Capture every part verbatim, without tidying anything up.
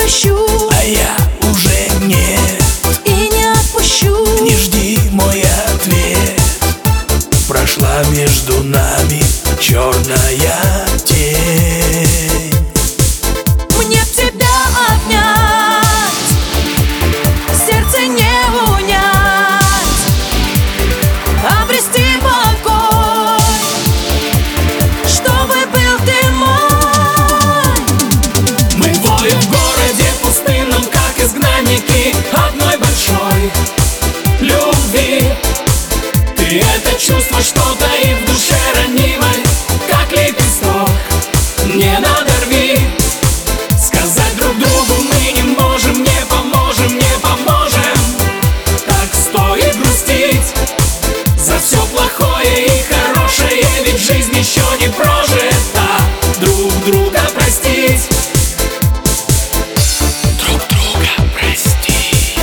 прощу, а я уже нет, и не отпущу. не жди мой ответ. Прошла между нами черная тень. Мне б тебя обнять, сердце не унять, обрести покой, чтобы был ты мой. Мы двое в городе пустынном, как изгнанники одной большой любви. Ты это чувство, что таит в душе ранимой, как лепесток, не надорви. Сказать друг другу мы не можем, не поможем, не поможем. Так стоит грустить за все плохое и хорошее, ведь жизнь еще не прожита. Друг друга простить, друг друга простить.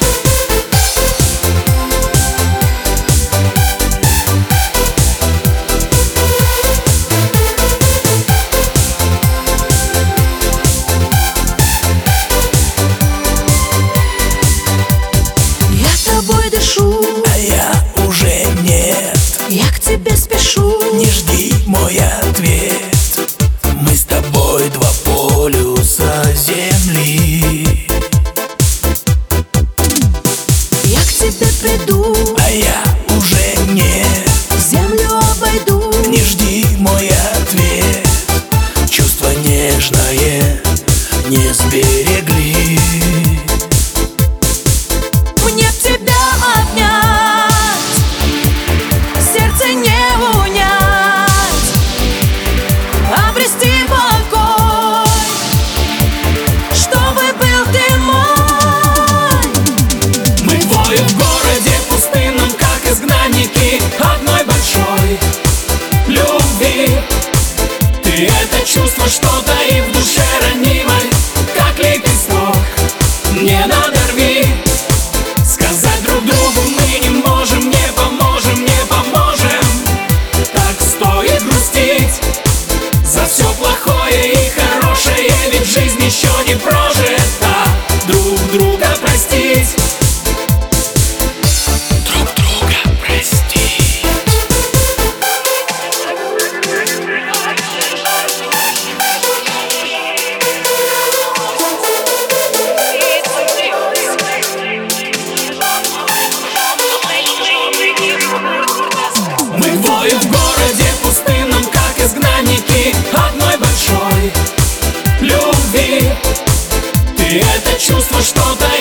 Я тобой дышу, А я уже нет, я к тебе спешу. не жди мой ответ. Мы с тобой два полюса земли. Я к тебе приду, А я уже нет, землю обойду. не жди мой ответ. Чувство нежное не сберегли. Мне б тебя обнять, сердце не унять, обрести покой, чтобы был ты мой. Мы двое в городе пустынном, как изгнанники одной большой любви. Ты это чувство, что таит в душе ранимой, как лепесток, не надорви. Сказать друг другу мы не можем, не поможем, не поможем. Так стоит грустить за все плохое и хорошее, ведь жизнь еще не прожита. Друг друга простить, друг друга простить. Мы двое в городе пустынном, как изгнанники одной большой любви. Ты это чувство, что таит